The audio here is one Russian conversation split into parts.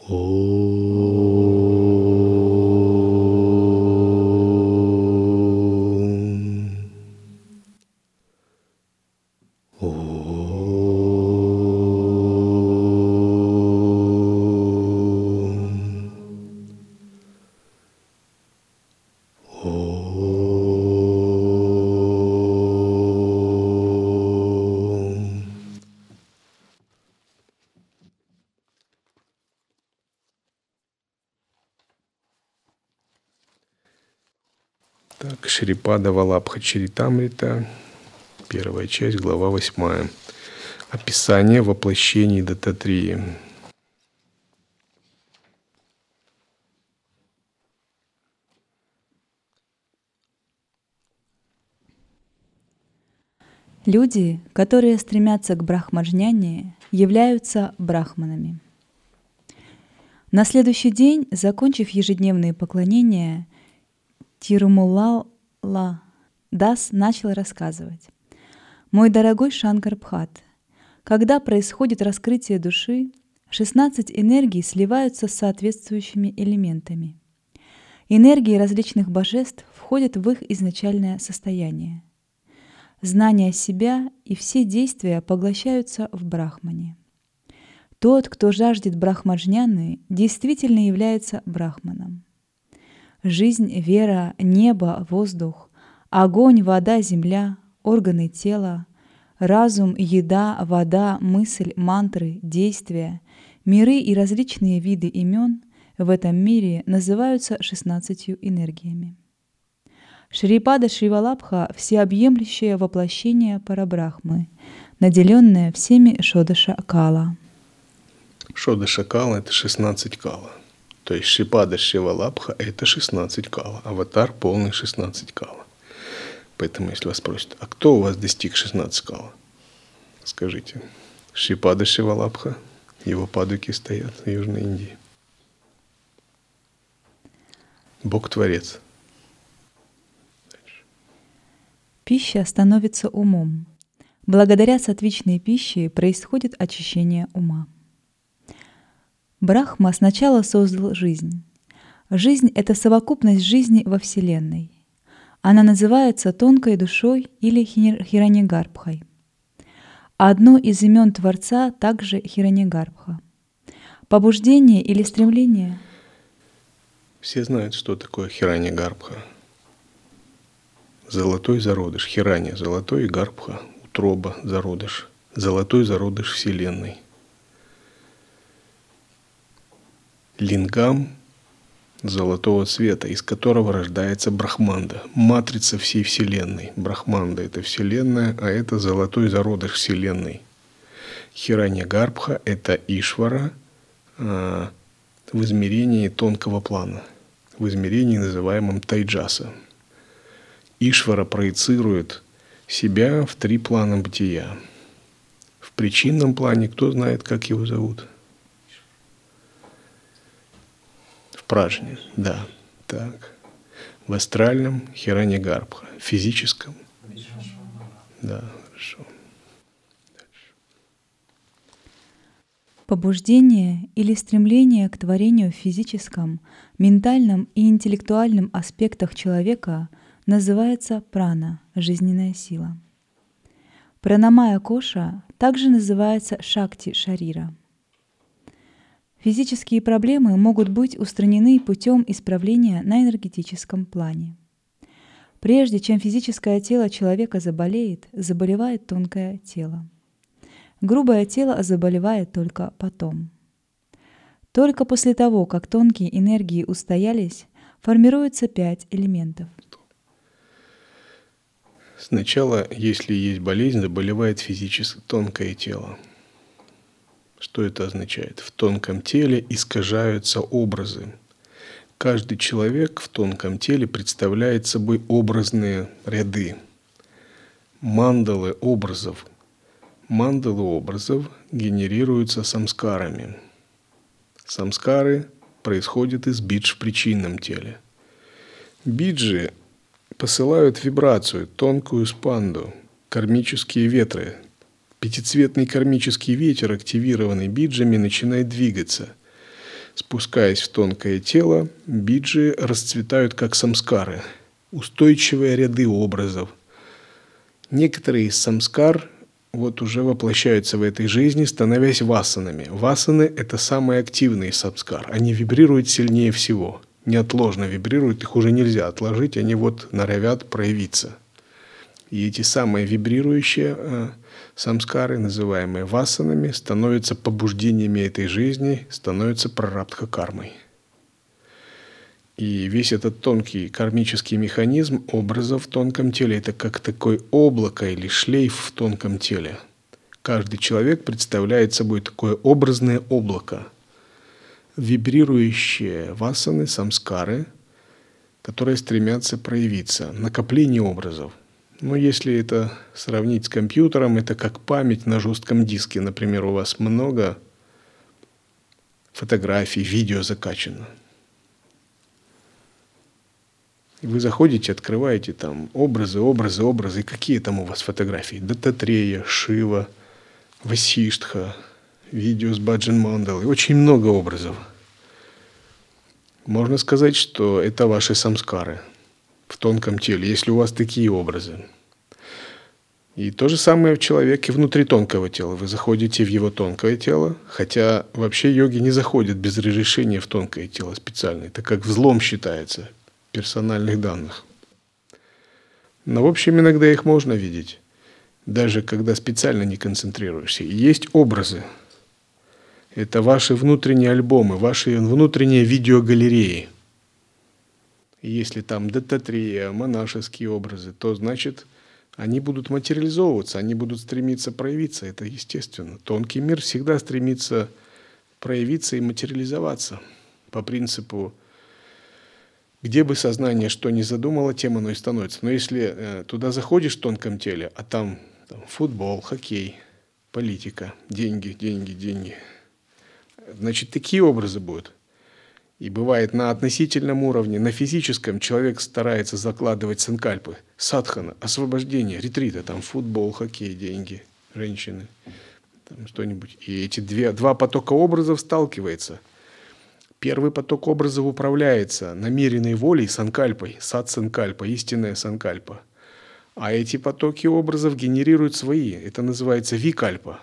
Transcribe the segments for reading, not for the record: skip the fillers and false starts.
Так, Шрипада Валабха Чаритамрита, первая часть, глава 8. Описание воплощений Даттатрии. Люди, которые стремятся к брахмаджняне, являются брахманами. На следующий день, закончив ежедневные поклонения, Тирумулла Дас начал рассказывать: «Мой дорогой Шанкар Бхат, когда происходит раскрытие души, 16 энергий сливаются с соответствующими элементами. Энергии различных божеств входят в их изначальное состояние. Знание себя и все действия поглощаются в брахмане. Тот, кто жаждет брахмаджняны, действительно является брахманом. Жизнь, вера, небо, воздух, огонь, вода, земля, органы тела, разум, еда, вода, мысль, мантры, действия, миры и различные виды имен в этом мире называются 16 энергиями. Шрипада Шривалабха — всеобъемлющее воплощение Парабрахмы, наделенное всеми Шодаша Кала. Шодаша Кала — это 16 кала. То есть Шрипада Шривалабха — это 16 кала. Аватар полный 16 кала. Поэтому, если вас спросят, а кто у вас достиг 16 кала? Скажите, Шрипада Шривалабха, его падуки стоят в Южной Индии. Бог-творец. Пища становится умом. Благодаря сатвичной пище происходит очищение ума. Брахма сначала создал жизнь. Жизнь — это совокупность жизни во Вселенной. Она называется тонкой душой или Хираньягарбхой. Одно из имен Творца также Хираньягарбха. Побуждение или стремление. Все знают, что такое Хираньягарбха. Золотой зародыш. Хиранья — золотой, и Гарбха — утроба, зародыш. Золотой зародыш Вселенной. Лингам золотого цвета, из которого рождается Брахманда, матрица всей Вселенной. Брахманда — это Вселенная, а это золотой зародыш Вселенной. Хираньягарбха — это Ишвара в измерении тонкого плана, в измерении, называемом Тайджаса. Ишвара проецирует себя в 3 плана бытия. В причинном плане кто знает, как его зовут? В Пражне, да. Так. В астральном Хираньягарбха. В физическом? Да, хорошо. Дальше. Побуждение или стремление к творению в физическом, ментальном и интеллектуальном аспектах человека называется прана — жизненная сила. Пранамая коша также называется шакти шарира. Физические проблемы могут быть устранены путем исправления на энергетическом плане. Прежде чем физическое тело человека заболеет, заболевает тонкое тело. Грубое тело заболевает только потом. Только после того, как тонкие энергии устоялись, формируются 5 элементов. Сначала, если есть болезнь, заболевает физически тонкое тело. Что это означает? В тонком теле искажаются образы. Каждый человек в тонком теле представляет собой образные ряды. Мандалы образов. Мандалы образов генерируются самскарами. Самскары происходят из бидж в причинном теле. Биджи посылают вибрацию, тонкую спанду, кармические ветры. Пятицветный кармический ветер, активированный биджами, начинает двигаться. Спускаясь в тонкое тело, биджи расцветают как самскары, устойчивые ряды образов. Некоторые из самскар уже воплощаются в этой жизни, становясь васанами. Васаны – это самые активные самскар. Они вибрируют сильнее всего. Неотложно вибрируют, их уже нельзя отложить, они норовят проявиться. И эти самые вибрирующие самскары, называемые васанами, становятся побуждениями этой жизни, становятся прарабдха-кармой. И весь этот тонкий кармический механизм образов в тонком теле – это как такое облако или шлейф в тонком теле. Каждый человек представляет собой такое образное облако, вибрирующие васаны, самскары, которые стремятся проявиться, накопление образов. Но если это сравнить с компьютером, это как память на жестком диске. Например, у вас много фотографий, видео закачано. И вы заходите, открываете там образы. И какие там у вас фотографии? Даттатрея, Шива, Васиштха, видео с Баджан Мандалы. Очень много образов. Можно сказать, что это ваши самскары в тонком теле, если у вас такие образы. И то же самое в человеке внутри тонкого тела. Вы заходите в его тонкое тело, хотя вообще йоги не заходят без разрешения в тонкое тело специально. Это как взлом считается персональных данных. Но в общем иногда их можно видеть, даже когда специально не концентрируешься. И есть образы. Это ваши внутренние альбомы, ваши внутренние видеогалереи. И если там даттатрея, монашеские образы, то значит они будут материализовываться, они будут стремиться проявиться. Это естественно. Тонкий мир всегда стремится проявиться и материализоваться. По принципу, где бы сознание что ни задумало, тем оно и становится. Но если туда заходишь в тонком теле, а там футбол, хоккей, политика, деньги, значит, такие образы будут. И бывает на относительном уровне, на физическом человек старается закладывать санкальпы, садхана, освобождение, ретриты, там футбол, хоккей, деньги, женщины, там что-нибудь. И эти два потока образов сталкиваются. Первый поток образов управляется намеренной волей, санкальпой, сад-санкальпа, истинная санкальпа. А эти потоки образов генерируют свои. Это называется викальпа.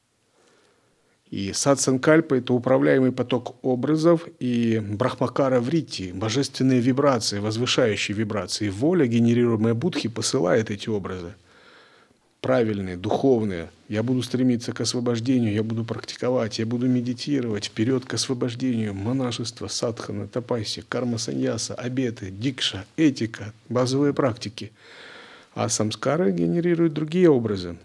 И сад-санкальпа – это управляемый поток образов, и брахмакара вритти, божественные вибрации, возвышающие вибрации. Воля, генерируемая Будхи, посылает эти образы. Правильные, духовные. Я буду стремиться к освобождению, я буду практиковать, я буду медитировать, вперед к освобождению, монашество, садхана, тапасия, карма-саньяса, обеты, дикша, этика, базовые практики. А самскары генерируют другие образы.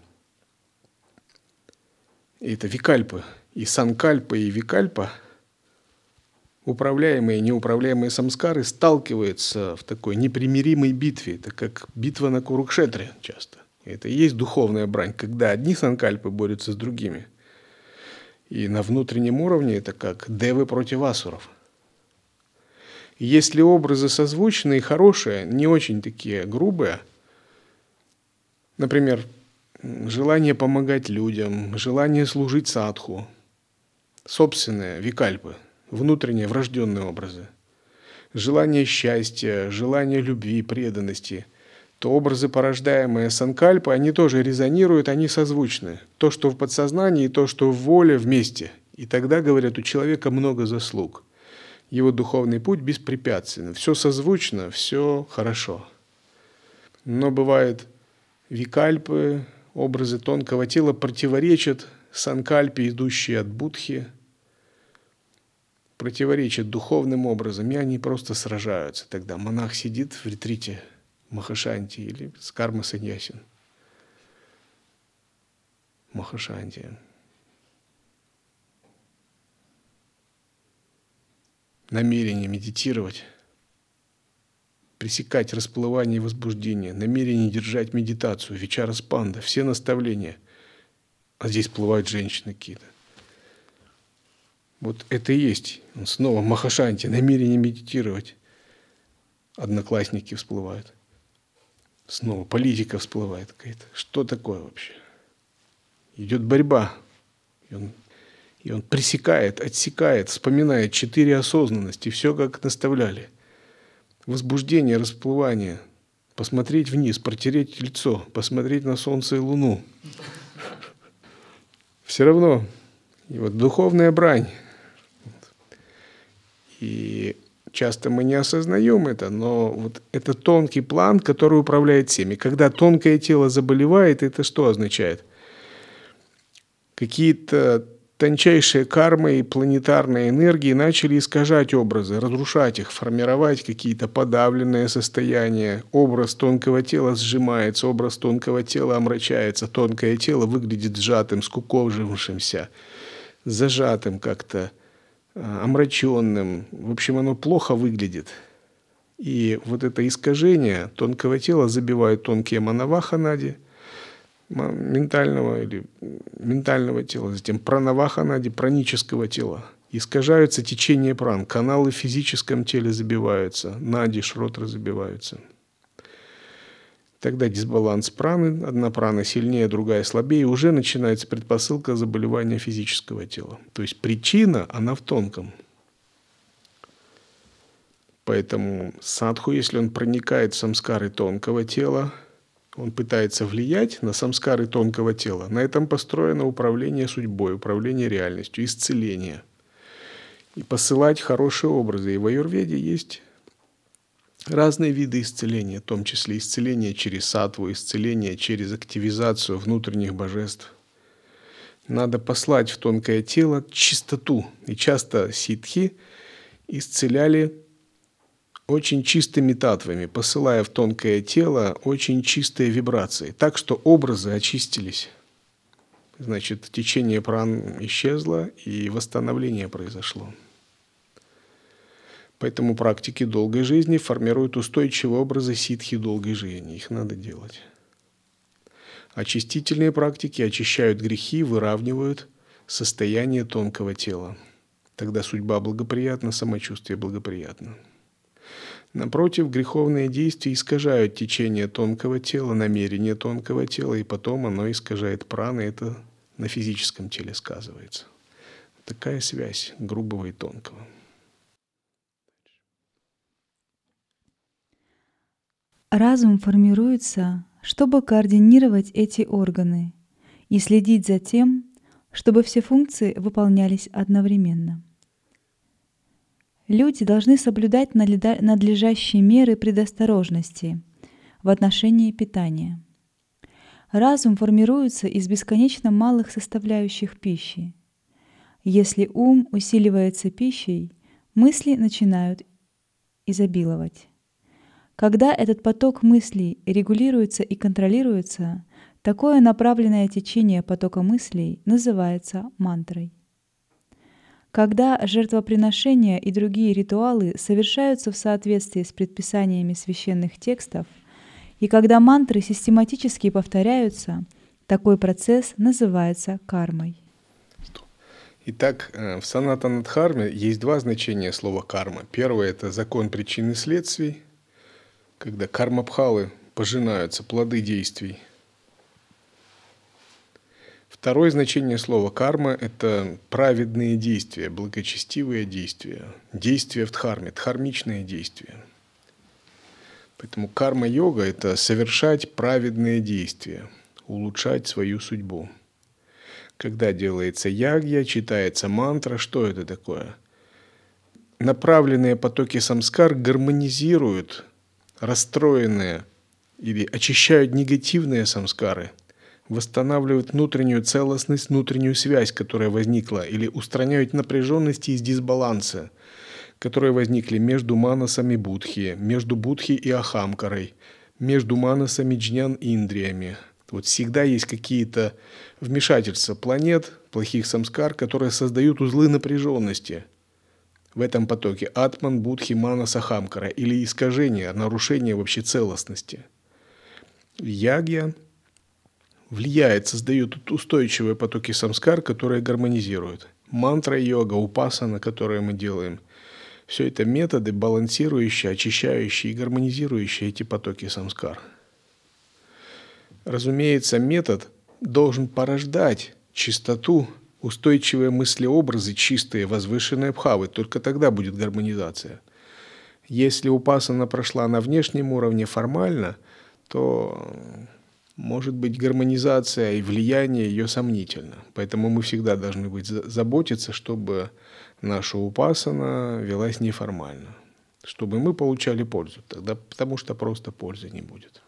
И это викальпы. И санкальпа, и викальпа, управляемые и неуправляемые самскары, сталкиваются в такой непримиримой битве. Это как битва на Курукшетре часто. Это и есть духовная брань, когда одни санкальпы борются с другими. И на внутреннем уровне это как девы против асуров. И если образы созвучные и хорошие, не очень такие грубые, например, желание помогать людям, желание служить садху, собственные викальпы, внутренние врожденные образы, желание счастья, желание любви, преданности, то образы, порождаемые санкальпы, они тоже резонируют, они созвучны. То, что в подсознании, и то, что в воле вместе. И тогда, говорят, у человека много заслуг. Его духовный путь беспрепятственен. Все созвучно, все хорошо. Но бывает, викальпы, образы тонкого тела противоречат санкальпе, идущие от Будхи, противоречат духовным образом, и они просто сражаются. Тогда монах сидит в ретрите Махашанти или с карма-саньясин. Махашанти. Намерение медитировать, пресекать расплывание и возбуждение, намерение держать медитацию, вечара спанда, все наставления. А здесь всплывают женщины какие-то. Вот это и есть. Снова Махашанти, намерение медитировать. Одноклассники всплывают. Снова политика всплывает какая-то. Что такое вообще? Идет борьба. И он пресекает, отсекает, вспоминает 4 осознанности, все как наставляли. Возбуждение, расплывание, посмотреть вниз, протереть лицо, посмотреть на солнце и луну. Все равно. И вот духовная брань. И часто мы не осознаем это, но вот это тонкий план, который управляет всеми. Когда тонкое тело заболевает, это что означает? Какие-то тончайшие кармы и планетарные энергии начали искажать образы, разрушать их, формировать какие-то подавленные состояния. Образ тонкого тела сжимается, образ тонкого тела омрачается, тонкое тело выглядит сжатым, скукожившимся, зажатым как-то, омраченным. В общем, оно плохо выглядит. И вот это искажение тонкого тела забивает тонкие манаваханади, ментального тела, затем пранаваханади, пранического тела. Искажаются течение пран, каналы в физическом теле забиваются, нади, шротры забиваются. Тогда дисбаланс праны, одна прана сильнее, другая слабее, уже начинается предпосылка заболевания физического тела. То есть причина, она в тонком. Поэтому садху, если он проникает в самскары тонкого тела, он пытается влиять на самскары тонкого тела. На этом построено управление судьбой, управление реальностью, исцеление. И посылать хорошие образы. И в аюрведе есть разные виды исцеления, в том числе исцеление через саттву, исцеление через активизацию внутренних божеств. Надо послать в тонкое тело чистоту. И часто ситхи исцеляли очень чистыми татвами, посылая в тонкое тело очень чистые вибрации, так что образы очистились. Значит, течение пран исчезло и восстановление произошло. Поэтому практики долгой жизни формируют устойчивые образы ситхи долгой жизни. Их надо делать. Очистительные практики очищают грехи, выравнивают состояние тонкого тела. Тогда судьба благоприятна, самочувствие благоприятно. Напротив, греховные действия искажают течение тонкого тела, намерение тонкого тела, и потом оно искажает праны, это на физическом теле сказывается. Такая связь грубого и тонкого. Разум формируется, чтобы координировать эти органы и следить за тем, чтобы все функции выполнялись одновременно. Люди должны соблюдать надлежащие меры предосторожности в отношении питания. Разум формируется из бесконечно малых составляющих пищи. Если ум усиливается пищей, мысли начинают изобиловать. Когда этот поток мыслей регулируется и контролируется, такое направленное течение потока мыслей называется мантрой. Когда жертвоприношения и другие ритуалы совершаются в соответствии с предписаниями священных текстов, и когда мантры систематически повторяются, такой процесс называется кармой. Итак, в санатана-дхарме есть два значения слова карма. Первое – это закон причин и следствий, когда кармабхалы пожинаются, плоды действий. Второе значение слова карма – это праведные действия, благочестивые действия, действия в дхарме, дхармичные действия. Поэтому карма-йога – это совершать праведные действия, улучшать свою судьбу. Когда делается ягья, читается мантра, что это такое? Направленные потоки самскар гармонизируют расстроенные или очищают негативные самскары, восстанавливают внутреннюю целостность, внутреннюю связь, которая возникла, или устраняют напряженности из дисбаланса, которые возникли между манасами будхи, между будхи и ахамкарой, между манасами джнян и индриями. Вот всегда есть какие-то вмешательства планет, плохих самскар, которые создают узлы напряженности в этом потоке атман, будхи, манас, ахамкара, или искажение, нарушение вообще целостности. Ягья влияет, создает устойчивые потоки самскар, которые гармонизируют. Мантра, йога, упасана, которые мы делаем, все это методы, балансирующие, очищающие и гармонизирующие эти потоки самскар. Разумеется, метод должен порождать чистоту устойчивые мыслеобразы, чистые, возвышенные бхавы. Только тогда будет гармонизация. Если упасана прошла на внешнем уровне формально, то может быть гармонизация и влияние ее сомнительно. Поэтому мы всегда должны заботиться, чтобы наша упасана велась неформально, чтобы мы получали пользу, тогда, потому что просто пользы не будет.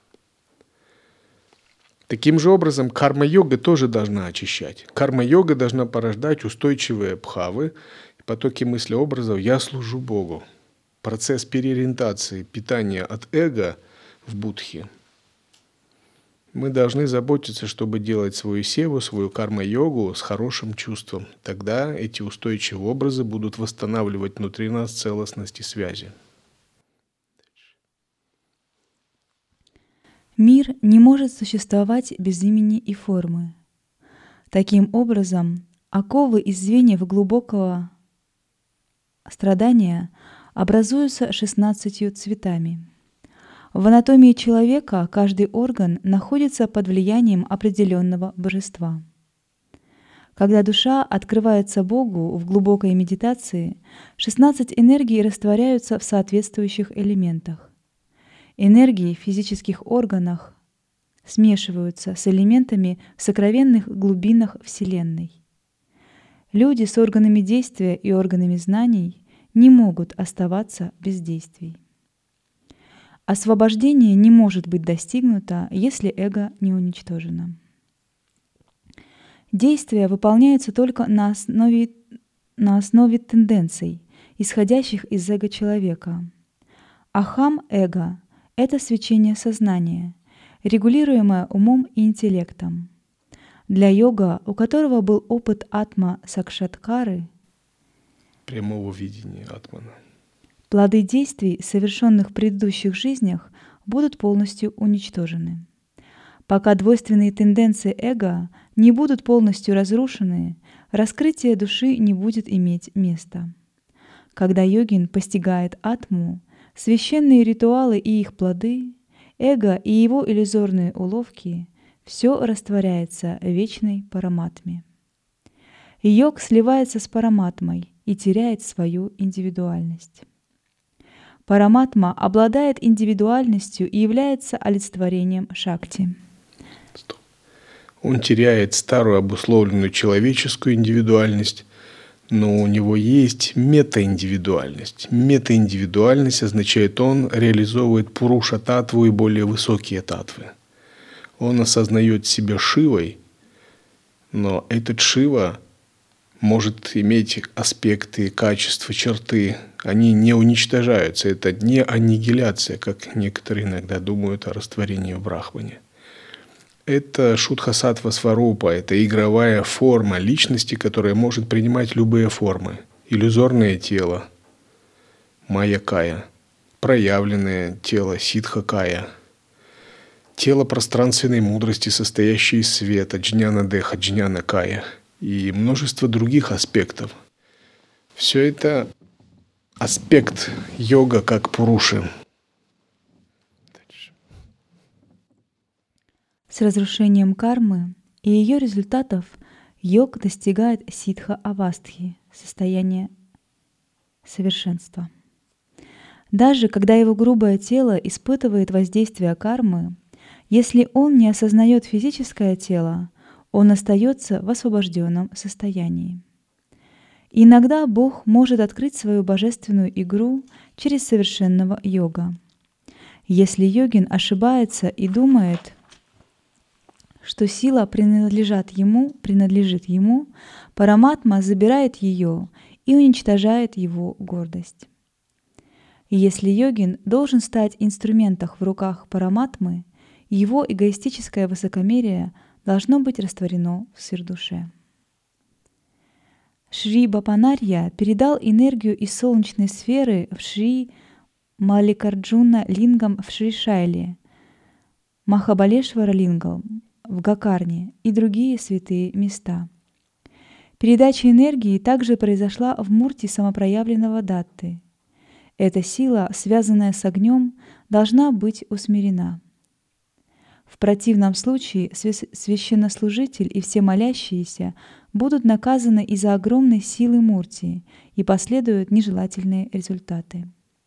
Таким же образом, карма-йога тоже должна очищать. Карма-йога должна порождать устойчивые бхавы, потоки мыслеобразов «я служу Богу». Процесс переориентации, питания от эго в будхи. Мы должны заботиться, чтобы делать свою севу, свою карма-йогу с хорошим чувством. Тогда эти устойчивые образы будут восстанавливать внутри нас целостность и связи. Мир не может существовать без имени и формы. Таким образом, оковы из звеньев глубокого страдания образуются 16 цветами. В анатомии человека каждый орган находится под влиянием определенного божества. Когда душа открывается Богу в глубокой медитации, 16 энергий растворяются в соответствующих элементах. Энергии в физических органах смешиваются с элементами в сокровенных глубинах Вселенной. Люди с органами действия и органами знаний не могут оставаться без действий. Освобождение не может быть достигнуто, если эго не уничтожено. Действия выполняются только на основе тенденций, исходящих из эго человека. Ахам-эго — это свечение сознания, регулируемое умом и интеллектом. Для йога, у которого был опыт атма-сакшаткары, прямого видения атмана, плоды действий, совершенных в предыдущих жизнях, будут полностью уничтожены. Пока двойственные тенденции эго не будут полностью разрушены, раскрытие души не будет иметь места. Когда йогин постигает атму, священные ритуалы и их плоды, эго и его иллюзорные уловки — все растворяется в вечной параматме. Йог сливается с параматмой и теряет свою индивидуальность. Параматма обладает индивидуальностью и является олицетворением шакти. Он теряет старую обусловленную человеческую индивидуальность, но у него есть метаиндивидуальность. Метаиндивидуальность означает, он реализовывает пуруша-татву и более высокие татвы. Он осознает себя Шивой, но этот Шива может иметь аспекты, качества, черты. Они не уничтожаются. Это не аннигиляция, как некоторые иногда думают о растворении в Брахмане. Это шудха-саттва сварупа, это игровая форма личности, которая может принимать любые формы. Иллюзорное тело, майя-кая, проявленное тело, ситха-кая, тело пространственной мудрости, состоящее из света, джняна-деха, джняна-кая и множество других аспектов. Все это аспект йога как пуруши. С разрушением кармы и ее результатов йог достигает ситха-авастхи, состояния совершенства. Даже когда его грубое тело испытывает воздействие кармы, если он не осознает физическое тело, он остается в освобожденном состоянии. Иногда Бог может открыть свою божественную игру через совершенного йога. Если йогин ошибается и думает, что сила принадлежит ему, параматма забирает ее и уничтожает его гордость. И если йогин должен стать инструментом в руках параматмы, его эгоистическое высокомерие должно быть растворено в сыр-душе. Шри Бапанарья передал энергию из солнечной сферы в Шри Малликарджуна лингам в Шри-Шайле, Махабалешвара лингам в Гакарне и другие святые места. Передача энергии также произошла в мурти самопроявленного Датты. Эта сила, связанная с огнем, должна быть усмирена. В противном случае священнослужитель и все молящиеся будут наказаны из-за огромной силы Мурти, и последуют нежелательные результаты.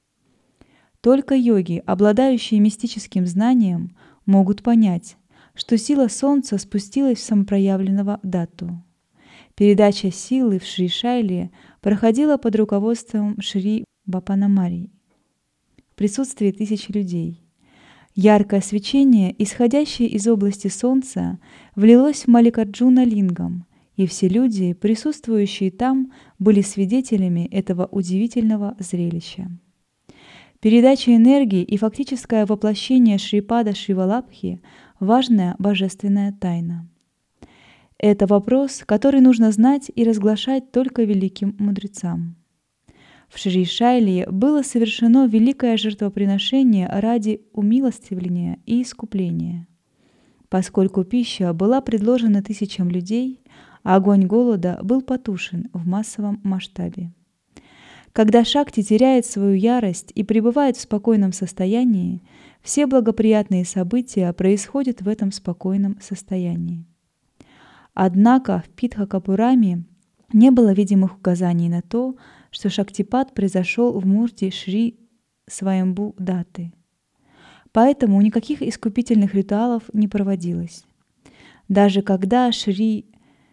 Только йоги, обладающие мистическим знанием, могут понять, что сила Солнца спустилась в самопроявленного Датту. Передача силы в Шри-Шайле проходила под руководством Шри Бапанамари в присутствии тысяч людей. Яркое свечение, исходящее из области Солнца, влилось в Малликарджуна-лингам, и все люди, присутствующие там, были свидетелями этого удивительного зрелища. Передача энергии и фактическое воплощение Шрипада Шривалабхи – важная божественная тайна. Это вопрос, который нужно знать и разглашать только великим мудрецам. В Шри-Шайле было совершено великое жертвоприношение ради умилостивления и искупления. Поскольку пища была предложена тысячам людей, а огонь голода был потушен в массовом масштабе. Когда Шакти теряет свою ярость и пребывает в спокойном состоянии, все благоприятные события происходят в этом спокойном состоянии. Однако в Питха-Капураме не было видимых указаний на то, что Шактипад произошел в мурти Шри Сваямбу Даты. Поэтому никаких искупительных ритуалов не проводилось. Даже когда Шри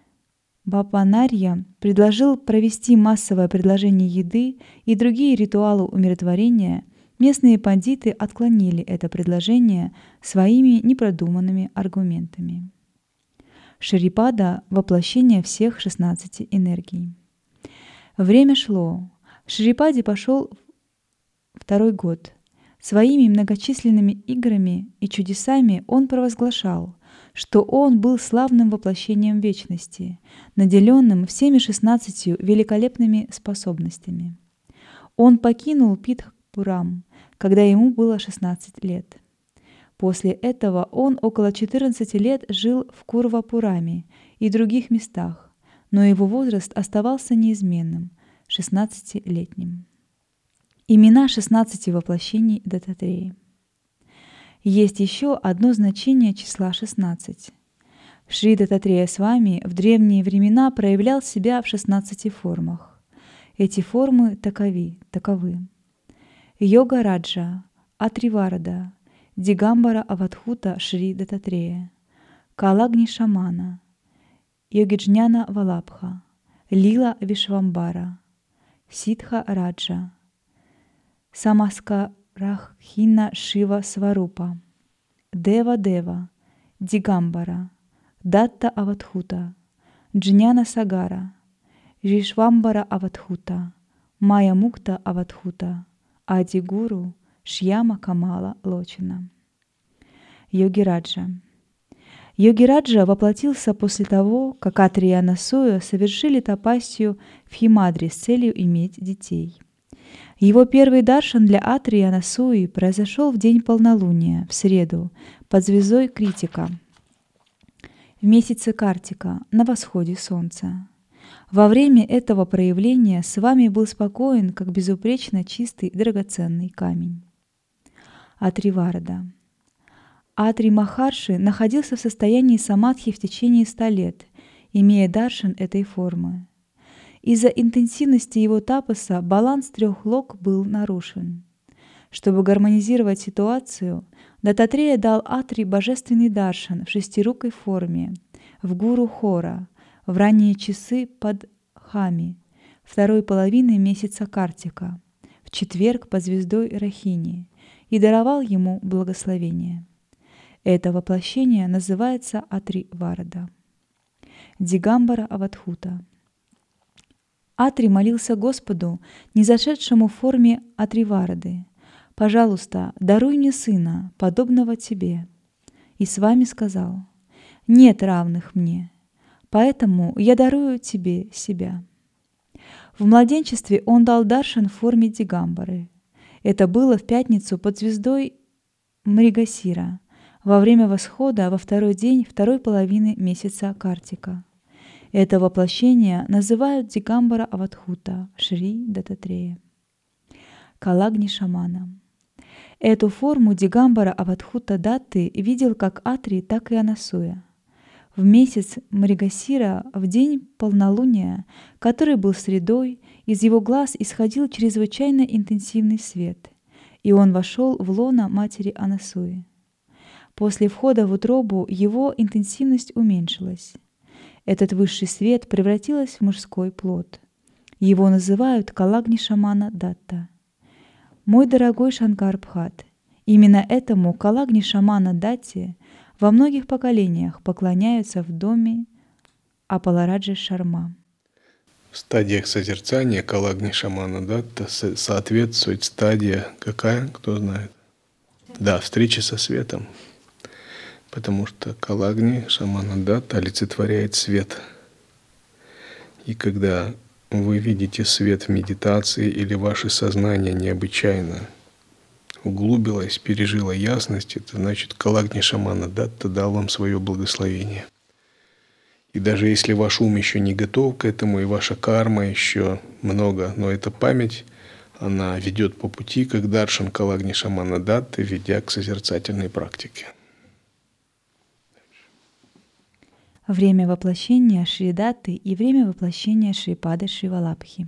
Бапанарья предложил провести массовое предложение еды и другие ритуалы умиротворения, местные пандиты отклонили это предложение своими непродуманными аргументами. Шрипада – воплощение всех 16 энергий. Время шло. Шрипаде пошел второй год. Своими многочисленными играми и чудесами он провозглашал, что он был славным воплощением вечности, наделенным всеми 16 великолепными способностями. Он покинул Питхпурам, когда ему было 16 лет. После этого он около 14 лет жил в Курвапураме и других местах, но его возраст оставался неизменным — 16-летним. Имена 16 воплощений Даттатреи. Есть еще одно значение числа 16. Шри Даттатрея Свами в древние времена проявлял себя в 16 формах. Эти формы таковы: Йога Раджа, Атриварада, Дигамбара Авадхута Шри Даттатрея, Калагни Шамана, Йогиджняна Валабха, Лила Вишвамбара, Ситха Раджа, Самаскараххина Шива Сварупа, Дева Дева, Дигамбара, Датта Авадхута, Джняна Сагара, Вишвамбара Авадхута, Майя Мукта Авадхута, Ади Гуру, Шьяма Камала Лочина. Йогираджа. Йогираджа воплотился после того, как Атри и Анасуя совершили тапасию в Химадри с целью иметь детей. Его первый даршан для Атри и Анасуи произошел в день полнолуния, в среду, под звездой Критика, в месяце Картика, на восходе солнца. Во время этого проявления с вами был спокоен, как безупречно чистый драгоценный камень. Атриварада. Атри Махарши находился в состоянии самадхи в течение 100 лет, имея даршан этой формы. Из-за интенсивности его тапаса баланс 3 лок был нарушен. Чтобы гармонизировать ситуацию, Даттатрея дал Атри божественный даршан в шестирукой форме, в гуру Хора, в ранние часы под Хами, второй половины месяца Картика, в четверг под звездой Рахини, и даровал ему благословение. Это воплощение называется Атриварада. Дигамбара Авадхута. Атри молился Господу, низошедшему в форме Атриварады: «Пожалуйста, даруй мне сына, подобного тебе». И с вами сказал: «Нет равных мне, поэтому я дарую тебе себя». В младенчестве он дал даршан в форме Дигамбары. Это было в пятницу под звездой Мригасира, во время восхода во второй день второй половины месяца Картика. Это воплощение называют Дигамбара Авадхута Шри Даттатрея. Калагни Шамана. Эту форму Дигамбара Авадхута Датты видел как Атри, так и Анасуя. В месяц Мригасира, в день полнолуния, который был средой, из его глаз исходил чрезвычайно интенсивный свет, и он вошел в лоно матери Анасуи. После входа в утробу его интенсивность уменьшилась. Этот высший свет превратился в мужской плод. Его называют Калагни Шамана Датта. Мой дорогой Шанкар Бхат, именно этому Калагни Шамана Датте во многих поколениях поклоняются в доме Апалараджи Шарма. В стадиях созерцания Калагни Шамана Датта соответствует стадия какая, кто знает? Да, встреча со светом. Потому что Калагни Шамана Датта олицетворяет свет. И когда вы видите свет в медитации или ваше сознание необычайно углубилось, пережило ясность, это значит, Калагни Шамана Датта дал вам свое благословение. И даже если ваш ум еще не готов к этому, и ваша карма еще много, но эта память, она ведет по пути, как даршан Калагни Шамана Датты, ведя к созерцательной практике. Время воплощения Шри Датты и время воплощения Шрипады Шри Валабхи.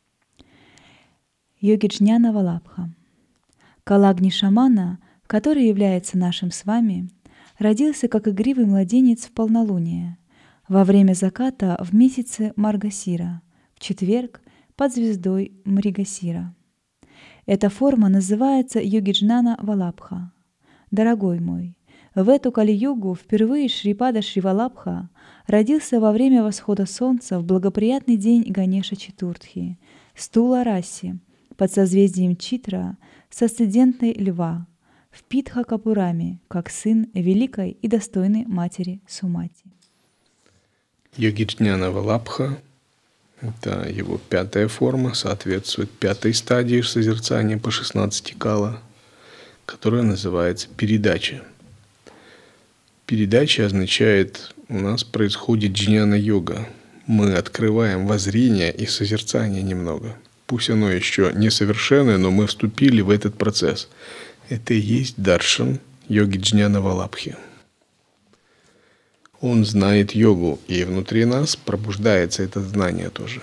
Йоги Джняна Валабха. Калагни Шамана, который является нашим с вами, родился как игривый младенец в полнолуние, во время заката в месяце Маргасира, в четверг под звездой Мригасира. Эта форма называется Йоги Джняна Валабха. Дорогой мой, в эту Кали-югу впервые Шрипада Шри Валабха родился во время восхода солнца в благоприятный день Ганеша Четуртхи, Стула Раси, под созвездием Читра, с асцендентной Льва, в Питха-Капураме, как сын великой и достойной матери Сумати. Йоги Джняна Валабха — это его пятая форма, соответствует пятой стадии созерцания по 16 кала, которая называется передача. Передача означает, у нас происходит джняна-йога. Мы открываем воззрение и созерцание немного. Пусть оно еще несовершенное, но мы вступили в этот процесс. Это и есть даршан йоги Джняна Валабхи. Он знает йогу, и внутри нас пробуждается это знание тоже.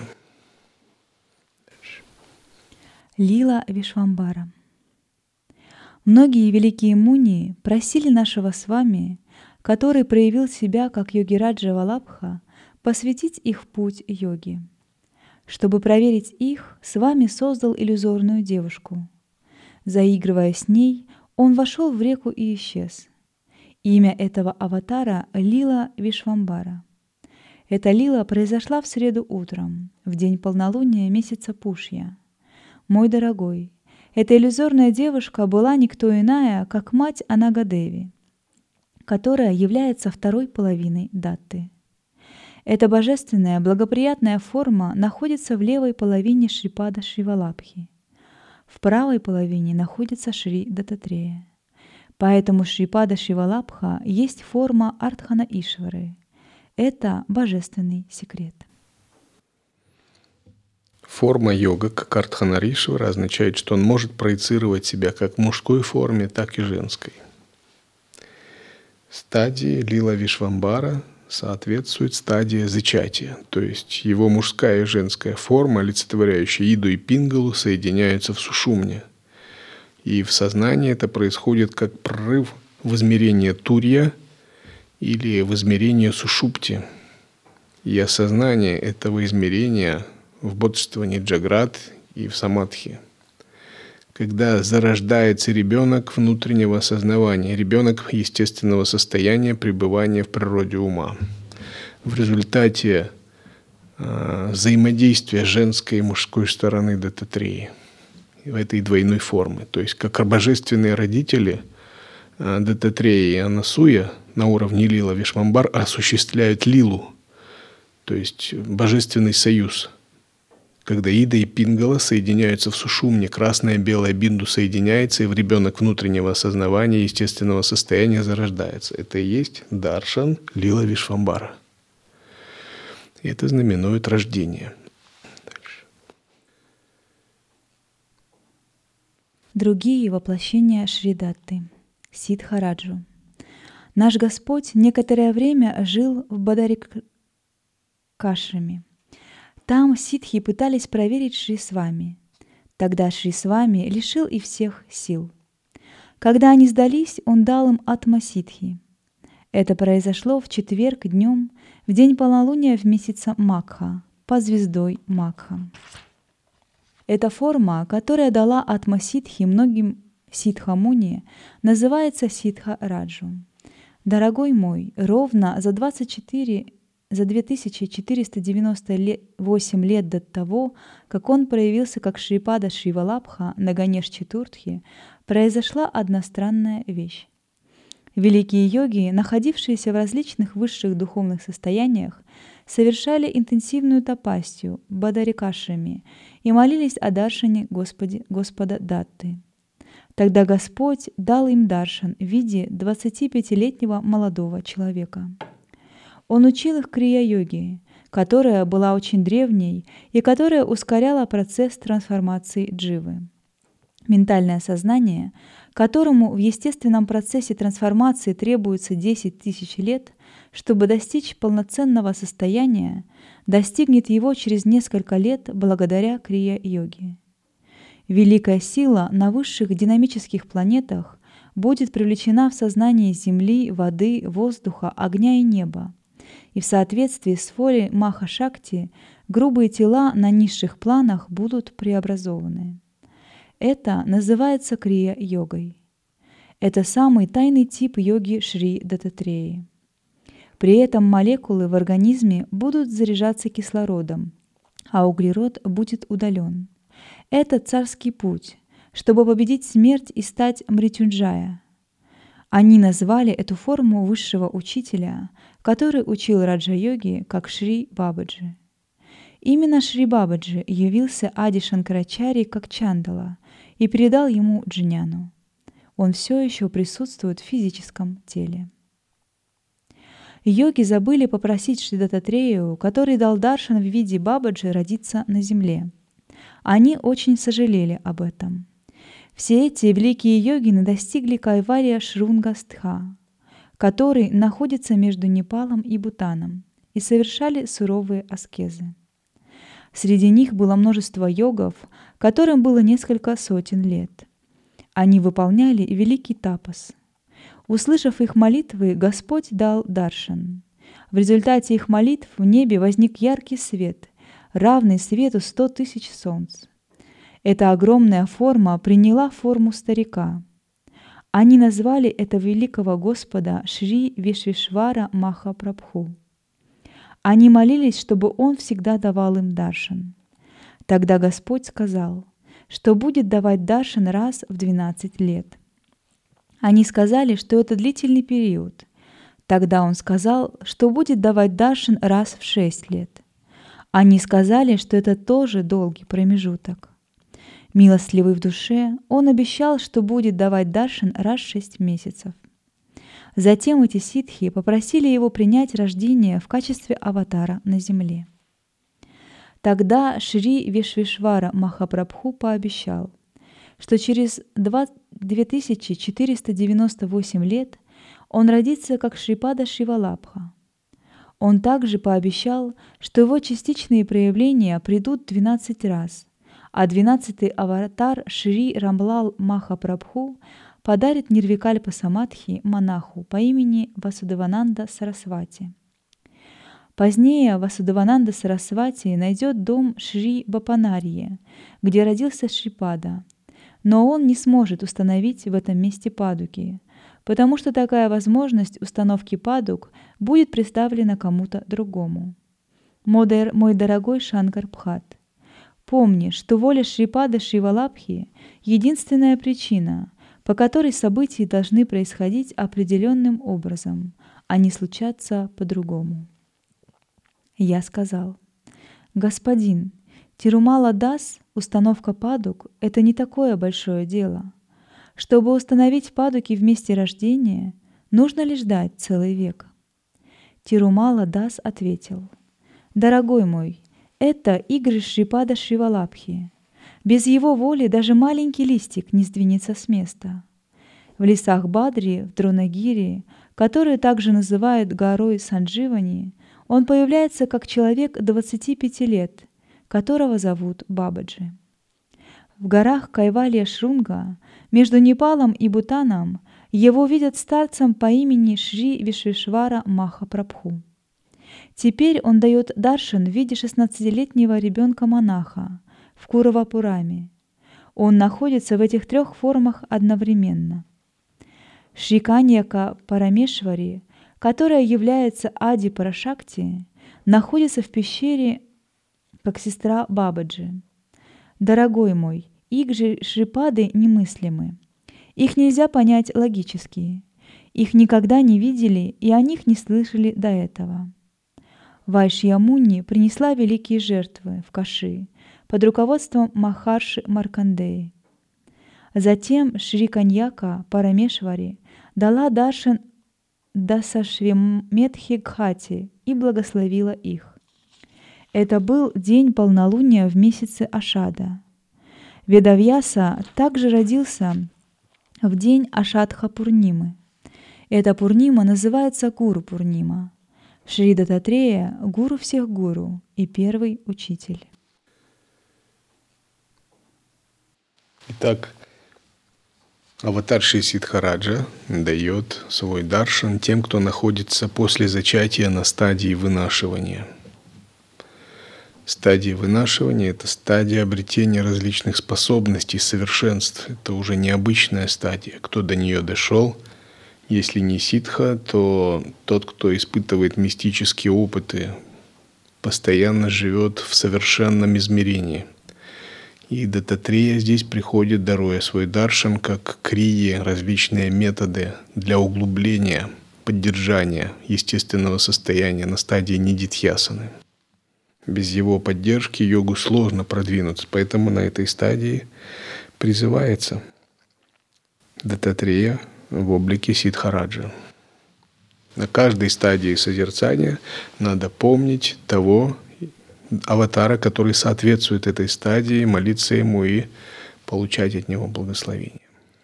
Лила Вишвамбара. Многие великие муни просили нашего с вами, который проявил себя как Йогираджа Валабха, посвятить их в путь йоги. Чтобы проверить их, с вами создал иллюзорную девушку. Заигрывая с ней, он вошел в реку и исчез. Имя этого аватара — Лила Вишвамбара. Эта лила произошла в среду утром, в день полнолуния месяца Пушья. Мой дорогой, эта иллюзорная девушка была никто иная, как мать Анагадеви, которая является второй половиной Датты. Эта божественная, благоприятная форма находится в левой половине Шрипада Шри Валабхи. В правой половине находится Шри Даттатрея. Поэтому Шрипада Шри Валабха есть форма Артхана Ишвары. Это божественный секрет. Форма йога, как Артханаришвара, означает, что он может проецировать себя как в мужской форме, так и женской. Стадии Лила Вишвамбара соответствует стадии зачатия, то есть его мужская и женская форма, олицетворяющая Иду и Пингалу, соединяются в сушумне. И в сознании это происходит как прорыв в измерение Турья или в измерение Сушупти. И осознание этого измерения в бодрствовании Джаграт и в Самадхи. Когда зарождается ребенок внутреннего осознавания, ребенок естественного состояния пребывания в природе ума. В результате взаимодействия женской и мужской стороны Даттатреи в этой двойной формы. То есть как божественные родители Даттатрея и Анасуя на уровне Лила Вишвамбар осуществляют лилу, то есть божественный союз. Когда Ида и Пингала соединяются в сушумне, красная и белая бинду соединяется, и в ребенок внутреннего осознавания естественного состояния зарождается. Это и есть даршан Лила Вишвамбара. И это знаменует рождение. Другие воплощения Шридатты. Сиддхараджу. Наш Господь некоторое время жил в Бадарикашраме. Там ситхи пытались проверить Шри Свами. Тогда Шри Свами лишил и всех сил. Когда они сдались, он дал им атма-ситхи. Это произошло в четверг днем, в день полнолуния в месяце Макха, по звездой Макха. Эта форма, которая дала атма-ситхи многим ситха-муни, называется сиддха-раджу. Дорогой мой, ровно за 2498 лет до того, как он проявился как Шрипада Шривалабха на Ганеш-Четуртхи, произошла одна странная вещь. Великие йоги, находившиеся в различных высших духовных состояниях, совершали интенсивную тапасию в Бадарикашраме и молились о даршане Господа Датты. Тогда Господь дал им даршан в виде 25-летнего молодого человека. Он учил их крия-йоге, которая была очень древней и которая ускоряла процесс трансформации дживы. Ментальное сознание, которому в естественном процессе трансформации требуется 10 тысяч лет, чтобы достичь полноценного состояния, достигнет его через несколько лет благодаря крия-йоге. Великая сила на высших динамических планетах будет привлечена в сознание Земли, воды, воздуха, огня и неба. И в соответствии с волей Маха-Шакти грубые тела на низших планах будут преобразованы. Это называется крия-йогой. Это самый тайный тип йоги Шри Даттатреи. При этом молекулы в организме будут заряжаться кислородом, а углерод будет удален. Это царский путь, чтобы победить смерть и стать Мритюнджая. Они назвали эту форму высшего учителя, который учил раджа-йоги, как Шри Бабаджи. Именно Шри Бабаджи явился Ади Шанкарачарьи как Чандала и передал ему джняну. Он все еще присутствует в физическом теле. Йоги забыли попросить Шри Даттатрею, который дал даршан в виде Бабаджи, родиться на земле. Они очень сожалели об этом. Все эти великие йогины достигли Кайварья Шрунгастха, который находится между Непалом и Бутаном, и совершали суровые аскезы. Среди них было множество йогов, которым было несколько сотен лет. Они выполняли великий тапас. Услышав их молитвы, Господь дал даршан. В результате их молитв в небе возник яркий свет, равный свету 100 тысяч солнц. Эта огромная форма приняла форму старика. Они назвали этого великого Господа Шри Вишвишвара Махапрабху. Они молились, чтобы он всегда давал им даршан. Тогда Господь сказал, что будет давать даршан раз в 12 лет. Они сказали, что это длительный период. Тогда он сказал, что будет давать даршан раз в 6 лет. Они сказали, что это тоже долгий промежуток. Милостливый в душе, он обещал, что будет давать даршан раз в 6 месяцев. Затем эти ситхи попросили его принять рождение в качестве аватара на земле. Тогда Шри Вишвишвара Махапрабху пообещал, что через 2498 лет он родится как Шрипада Шривалабха. Он также пообещал, что его частичные проявления придут 12 раз, а 12-й аватар Шри Рамлал Махапрабху подарит Нирвикальпа Самадхи монаху по имени Васудевананда Сарасвати. Позднее Васудевананда Сарасвати найдет дом Шри Бапанарьи, где родился Шрипада, но он не сможет установить в этом месте падуки, потому что такая возможность установки падук будет представлена кому-то другому. Мой дорогой Шанкар Бхат, помни, что воля Шрипады Шривалабхи — единственная причина, по которой события должны происходить определенным образом, а не случаться по-другому. Я сказал: «Господин, Тирумала Дас, установка падук — это не такое большое дело. Чтобы установить падуки в месте рождения, нужно ли ждать целый век?» Тирумала Дас ответил: «Дорогой мой, это игры Шрипада Шривалабхи. Без его воли даже маленький листик не сдвинется с места. В лесах Бадри, в Дронагири, которые также называют горой Сандживани, он появляется как человек 25 лет, которого зовут Бабаджи. В горах Кайвалья-Шрунга, между Непалом и Бутаном, его видят старцем по имени Шри Вишвешвара Махапрабху. Теперь он дает даршан в виде 16-летнего ребенка-монаха в Куравапураме. Он находится в этих трех формах одновременно. Шри Каньяка Парамешвари, которая является Ади Парашакти, находится в пещере как сестра Бабаджи. Дорогой мой, их же шрипады немыслимы. Их нельзя понять логически. Их никогда не видели и о них не слышали до этого. Вайшьямуни принесла великие жертвы в Каши под руководством Махарши Маркандеи. Затем Шри Каньяка Парамешвари дала даршан Дасашваметхи Гхати и благословила их. Это был день полнолуния в месяце Ашада. Ведавьяса также родился в день Ашадха Пурнимы. Эта Пурнима называется Гуру Пурнима. Шри Даттатрея — гуру всех гуру и первый учитель. Итак, аватар Шри Сиддхараджа дает свой даршан тем, кто находится после зачатия на стадии вынашивания. Стадия вынашивания — это стадия обретения различных способностей, совершенств. Это уже необычная стадия. Кто до нее дошел, если не ситха, то тот, кто испытывает мистические опыты, постоянно живет в совершенном измерении. И Даттатрея здесь приходит, даруя свой даршан, как крии, различные методы для углубления, поддержания естественного состояния на стадии нидитьясаны. Без его поддержки йогу сложно продвинуться, поэтому на этой стадии призывается Даттатрея в облике Сиддхараджа. На каждой стадии созерцания надо помнить того аватара, который соответствует этой стадии, молиться ему и получать от него благословение.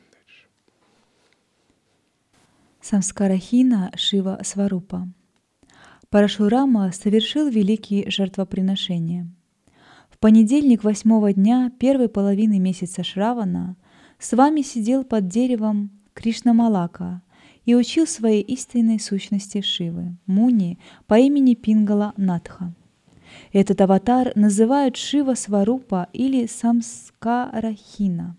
Самскарахина Шива Сварупа. Парашурама совершил великие жертвоприношения. В понедельник 8-го дня первой половины месяца Шравана с вами сидел под деревом Кришна-Малака и учил своей истинной сущности Шивы, Муни, по имени Пингала Натха. Этот аватар называют Шива Сварупа или Самскарахина.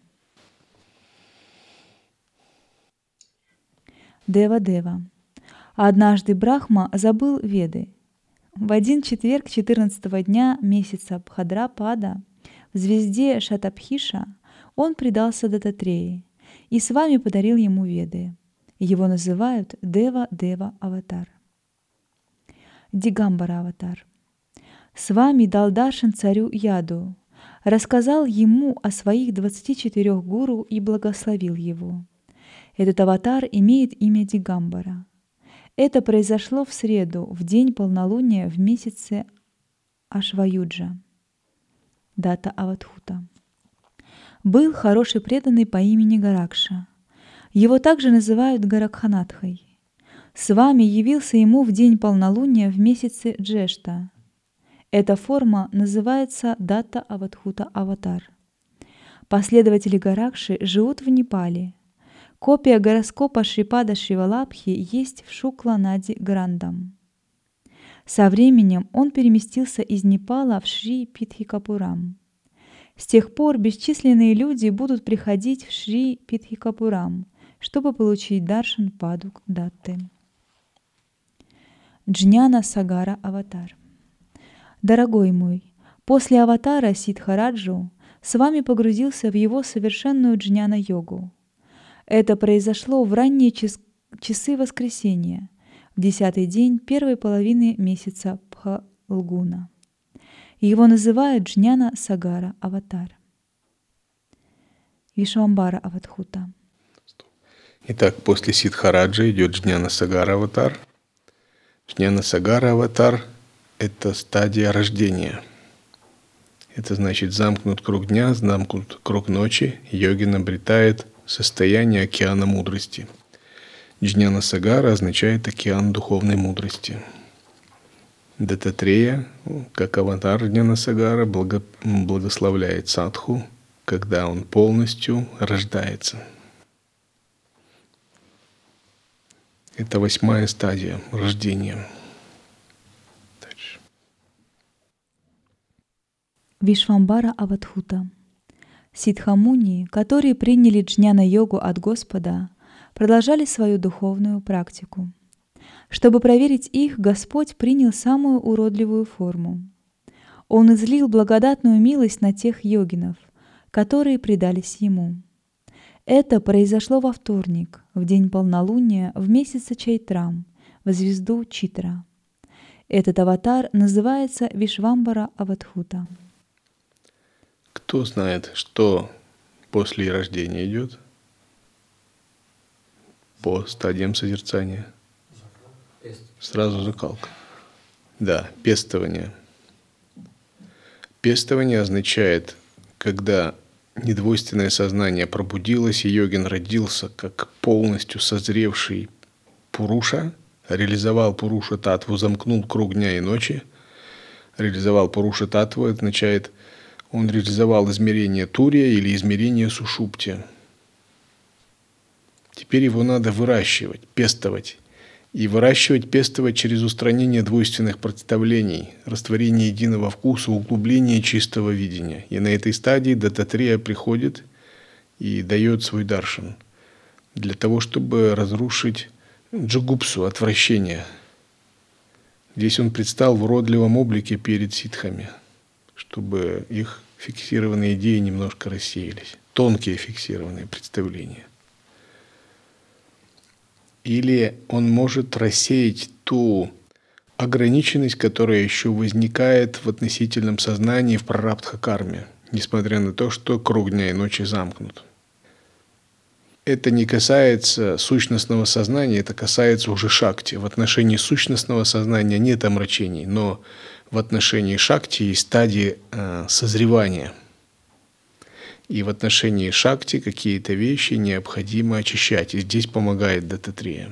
Дева-дева. Однажды Брахма забыл Веды. В один четверг 14-го дня месяца Бхадрапада в звезде Шатабхиша он предался Даттатрее и с вами подарил ему Веды. Его называют Дева-дева-аватар. Дигамбара-аватар. С вами дал даршан царю Яду, рассказал ему о своих 24 гуру и благословил его. Этот аватар имеет имя Дигамбара. Это произошло в среду, в день полнолуния в месяце Ашваюджа. Дата Аватхута. Был хороший преданный по имени Гаракша. Его также называют Гаракханатхой. С вами явился ему в день полнолуния в месяце Джешта. Эта форма называется Дата Аватхута Аватар. Последователи Гаракши живут в Непале. Копия гороскопа Шрипада Шривалабхи есть в Шукла-Нади Грандам. Со временем он переместился из Непала в Шри-Питхикапурам. С тех пор бесчисленные люди будут приходить в Шри-Питхикапурам, чтобы получить даршан Падук Датты. Джняна Сагара Аватар. Дорогой мой, после аватара Сиддхараджу с вами погрузился в его совершенную джняна-йогу. Это произошло в ранние часы воскресенья, в 10-й день первой половины месяца Пхалгуна. Его называют Джняна Сагара Аватар. Вишвамбара Аватхута. Итак, после Сиддхараджа идет Джняна Сагара Аватар. Джняна Сагара Аватар — это стадия рождения. Это значит, замкнут круг дня, замкнут круг ночи, йогин обретает состояние океана мудрости. Джняна Сагара означает океан духовной мудрости. Дататрея, как аватар Джняна Сагара, благословляет садху, когда он полностью рождается. Это 8-я стадия рождения. Дальше. Вишвамбара Авадхута. Сиддхамуни, которые приняли джняна-йогу от Господа, продолжали свою духовную практику. Чтобы проверить их, Господь принял самую уродливую форму. Он излил благодатную милость на тех йогинов, которые предались Ему. Это произошло во вторник, в день полнолуния, в месяце Чайтрам, в звезду Читра. Этот аватар называется Вишвамбара Авадхута. Кто знает, что после рождения идет? По стадиям созерцания. Сразу закалка. Да, пестование. Пестование означает, когда недвойственное сознание пробудилось, и йогин родился как полностью созревший пуруша, реализовал пуруша татву, замкнул круг дня и ночи. Реализовал пуруша татву, это означает, он реализовал измерение турия или измерение сушупти. Теперь его надо выращивать, пестовать. И выращивать, пестовать через устранение двойственных представлений, растворение единого вкуса, углубление чистого видения. И на этой стадии Дататрея приходит и дает свой даршан для того, чтобы разрушить джугупсу, отвращение. Здесь он предстал в уродливом облике перед ситхами, чтобы их фиксированные идеи немножко рассеялись. Тонкие фиксированные представления. Или он может рассеять ту ограниченность, которая еще возникает в относительном сознании в прарабдха-карме, несмотря на то, что круг дня и ночи замкнут. Это не касается сущностного сознания, это касается уже шакти. В отношении сущностного сознания нет омрачений, но в отношении шакти есть стадии созревания. И в отношении шакти какие-то вещи необходимо очищать. И здесь помогает Дататрея.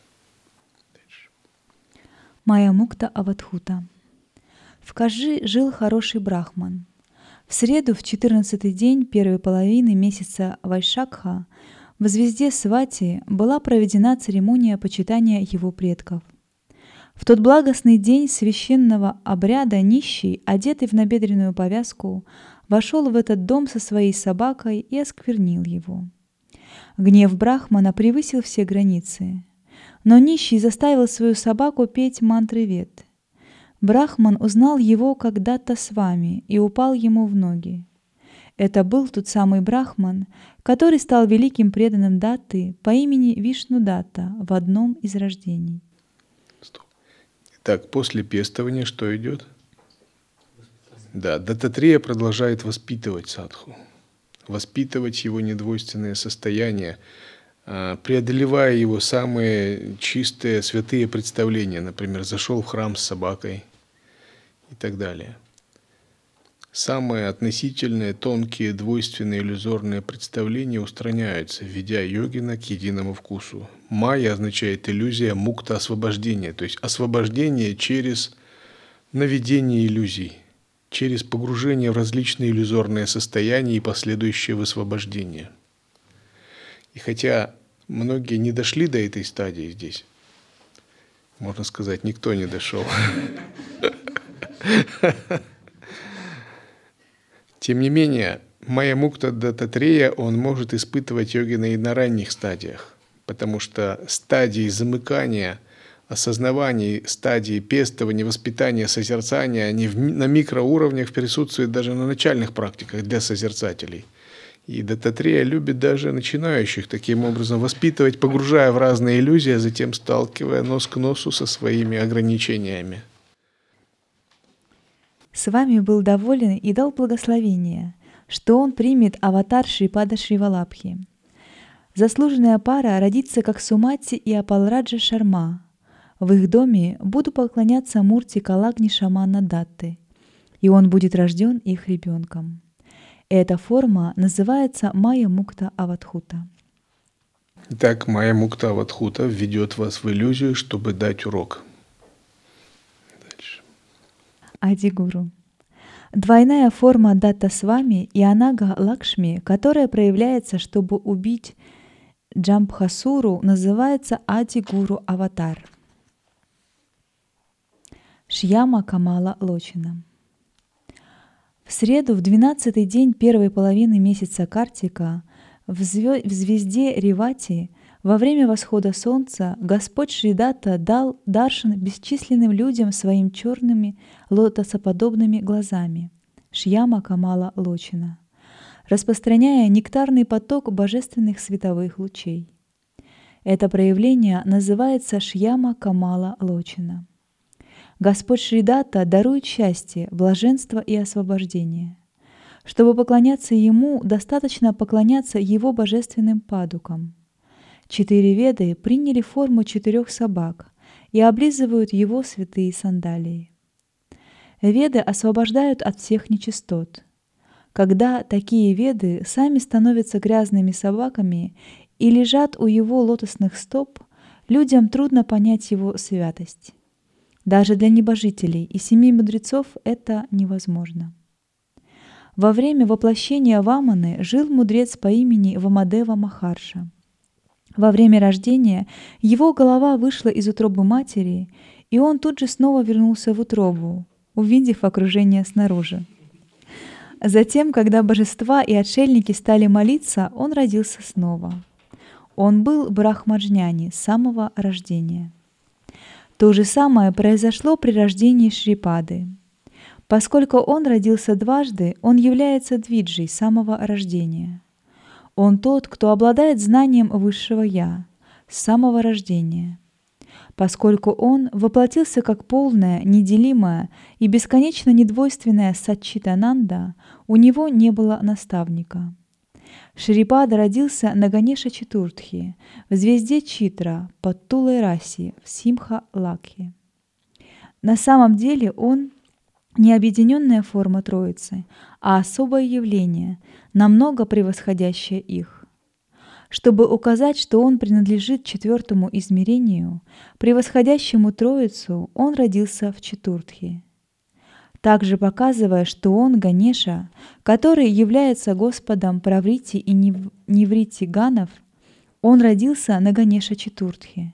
Майя Мукта Авадхута. В Кажи жил хороший брахман. В среду, в 14-й день первой половины месяца Вайшакха, в звезде Свати была проведена церемония почитания его предков. В тот благостный день священного обряда нищий, одетый в набедренную повязку, вошел в этот дом со своей собакой и осквернил его. Гнев брахмана превысил все границы, но нищий заставил свою собаку петь мантры Вед. Брахман узнал его как Датта с вами и упал ему в ноги. Это был тот самый брахман, который стал великим преданным Датты по имени Вишну-Датта в одном из рождений. Так, после пестования что идет? Да, Дататрея продолжает воспитывать садху, воспитывать его недвойственное состояние, преодолевая его самые чистые, святые представления. Например, зашел в храм с собакой и так далее. Самые относительные, тонкие, двойственные, иллюзорные представления устраняются, введя йогина к единому вкусу. Майя означает иллюзия, мукта – освобождение, то есть освобождение через наведение иллюзий, через погружение в различные иллюзорные состояния и последующее высвобождение. И хотя многие не дошли до этой стадии здесь, можно сказать, никто не дошел. Тем не менее, Майя Мукта Дататрея он может испытывать йогина и на ранних стадиях, потому что стадии замыкания, осознавания, стадии пестования, воспитания, созерцания, они на микроуровнях присутствуют даже на начальных практиках для созерцателей. И Дататрея любит даже начинающих таким образом воспитывать, погружая в разные иллюзии, а затем сталкивая нос к носу со своими ограничениями. С вами был доволен и дал благословение, что он примет аватар Шрипада Шривалабхи. Заслуженная пара родится как Сумати и Апалраджа Шарма. В их доме буду поклоняться Мурти Калагни Шамана Датты. и он будет рожден их ребенком. Эта форма называется Майя Мукта Аватхута. Итак, Майя Мукта Аватхута введет вас в иллюзию, чтобы дать урок. Дальше. Адигуру. Двойная форма Датта Свами и Анага Лакшми, которая проявляется, чтобы убить Джамбхасуру, называется Адигуру Аватар. Шьяма Камала Лочина. В среду, в 12-й день первой половины месяца Картика, в звезде Ревати, во время восхода солнца, Господь Шридатта дал даршан бесчисленным людям своими черными лотосоподобными глазами, Шьяма Камала Лочина, распространяя нектарный поток божественных световых лучей. Это проявление называется Шьяма Камала Лочина. Господь Шридатта дарует счастье, блаженство и освобождение. Чтобы поклоняться Ему, достаточно поклоняться Его божественным падукам. 4 Веды приняли форму 4 собак и облизывают Его святые сандалии. Веды освобождают от всех нечистот. Когда такие Веды сами становятся грязными собаками и лежат у Его лотосных стоп, людям трудно понять Его святость. Даже для небожителей и 7 мудрецов это невозможно. Во время воплощения Ваманы жил мудрец по имени Вамадева Махарша. Во время рождения его голова вышла из утробы матери, и он тут же снова вернулся в утробу, увидев окружение снаружи. Затем, когда божества и отшельники стали молиться, он родился снова. Он был брахмаджняни с самого рождения. То же самое произошло при рождении Шрипады. Поскольку он родился дважды, он является двиджей с самого рождения. Он тот, кто обладает знанием высшего Я с самого рождения. Поскольку он воплотился как полная, неделимая и бесконечно недвойственная Саччитананда, у него не было наставника. Шрипада родился на Ганеша Четуртхи, в звезде Читра, под Тулой Раси, в Симха-Лакхе. На самом деле он не объединенная форма Троицы, а особое явление, намного превосходящее их. Чтобы указать, что он принадлежит 4-му измерению, превосходящему Троицу, он родился в Четуртхи. Также показывая, что он Ганеша, который является Господом Праврити и Ниврити Ганов, он родился на Ганеша Четуртхи.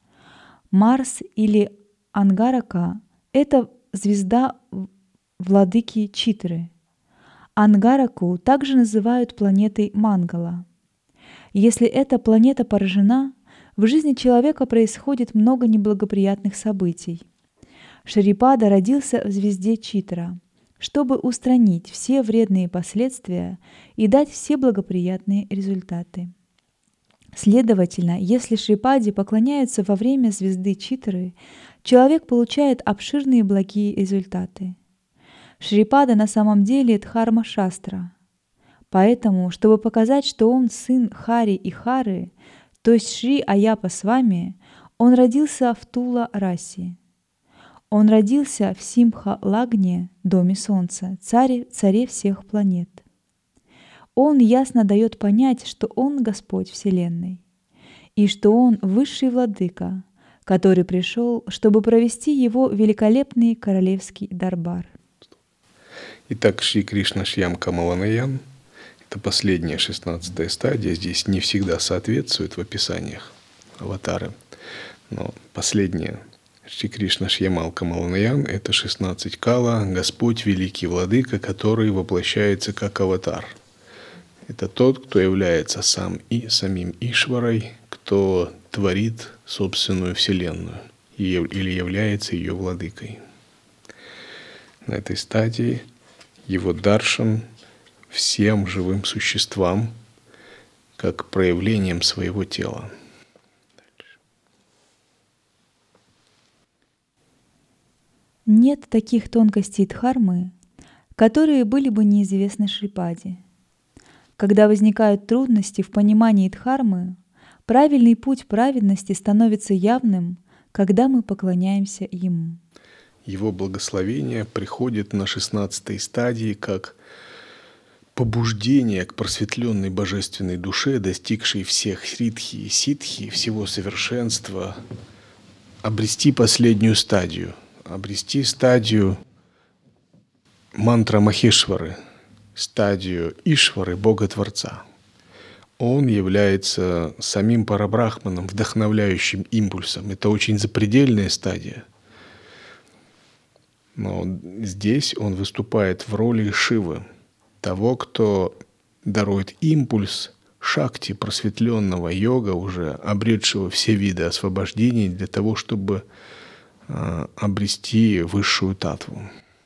Марс или Ангарака — это звезда владыки Читры. Ангараку также называют планетой Мангала. Если эта планета поражена, в жизни человека происходит много неблагоприятных событий. Шрипада родился в звезде Читра, чтобы устранить все вредные последствия и дать все благоприятные результаты. Следовательно, если Шрипаде поклоняются во время звезды Читры, человек получает обширные благие результаты. Шрипада на самом деле Дхарма Шастра. Поэтому, чтобы показать, что он сын Хари и Хары, то есть Шри Аяпа Свами, он родился в Тула-Раси. Он родился в Симха-Лагне, доме Солнца, царе всех планет. Он ясно дает понять, что он Господь Вселенной, и что он высший владыка, который пришел, чтобы провести его великолепный королевский дарбар. Итак, Шри Кришна Шьям Камаланаян – это последняя 16-я стадия. Здесь не всегда соответствует в описаниях аватары, но последняя Шри Кришна Шьямал Камаланаян – это 16 кала, Господь Великий Владыка, который воплощается как аватар. Это тот, кто является сам и самим Ишварой, кто творит собственную Вселенную или является ее владыкой. На этой стадии его даршан всем живым существам как проявлением своего тела. Нет таких тонкостей дхармы, которые были бы неизвестны Шрипаде. Когда возникают трудности в понимании дхармы, правильный путь праведности становится явным, когда мы поклоняемся Ему. Его благословение приходит на 16-й стадии как побуждение к просветленной божественной душе, достигшей всех сридхи и ситхи, всего совершенства, обрести последнюю стадию, обрести стадию мантра Махешвары, стадию Ишвары, Бога-творца. Он является самим Парабрахманом, вдохновляющим импульсом. Это очень запредельная стадия. Но здесь он выступает в роли Шивы, того, кто дарует импульс шакти просветленного йога, уже обретшего все виды освобождений для того, чтобы обрести высшую татву.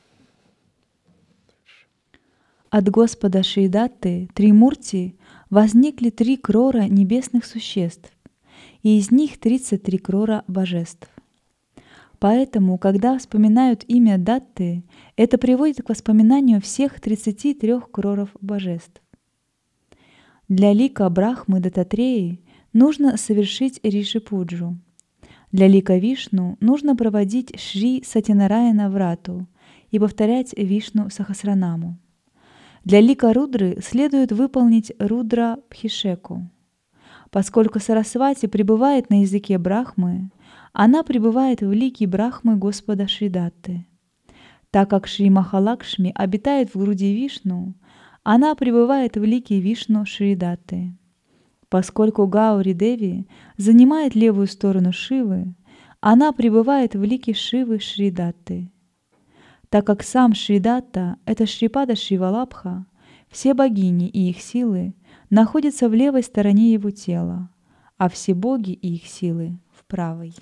От Господа Шри-Датты Тримурти возникли 3 крора небесных существ, и из них 33 крора божеств. Поэтому, когда вспоминают имя Датты, это приводит к воспоминанию всех 33 кроров божеств. Для лика Брахмы Даттатреи нужно совершить Риши-пуджу. Для лика Вишну нужно проводить Шри Сатянараяна Врату и повторять Вишну Сахасранаму. Для лика Рудры следует выполнить Рудра Пхишеку. Поскольку Сарасвати пребывает на языке Брахмы, она пребывает в лике Брахмы Господа Шри-Датты. Так как Шри Махалакшми обитает в груди Вишну, она пребывает в лике Вишну Шри-Датты. Поскольку Гаури Деви занимает левую сторону Шивы, она пребывает в лике Шивы Шри-Датты. Так как сам Шри-Датта — это Шрипада Шривалабха, все богини и их силы находятся в левой стороне его тела, а все боги и их силы — в правой.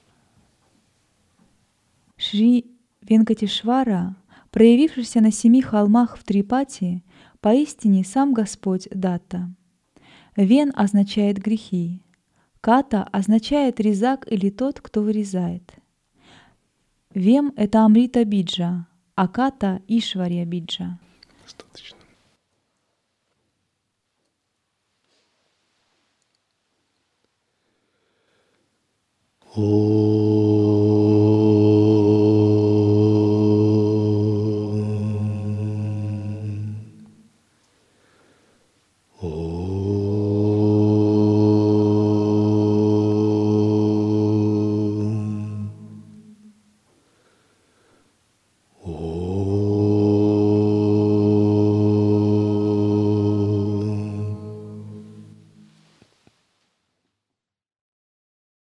Шри Венкатешвара, проявившийся на 7 холмах в Трипати, поистине сам Господь Датта. Вен означает грехи, Ката означает резак или тот, кто вырезает. Вем — это Амрита Биджа, а Ката — Ишварья Биджа. Достаточно. О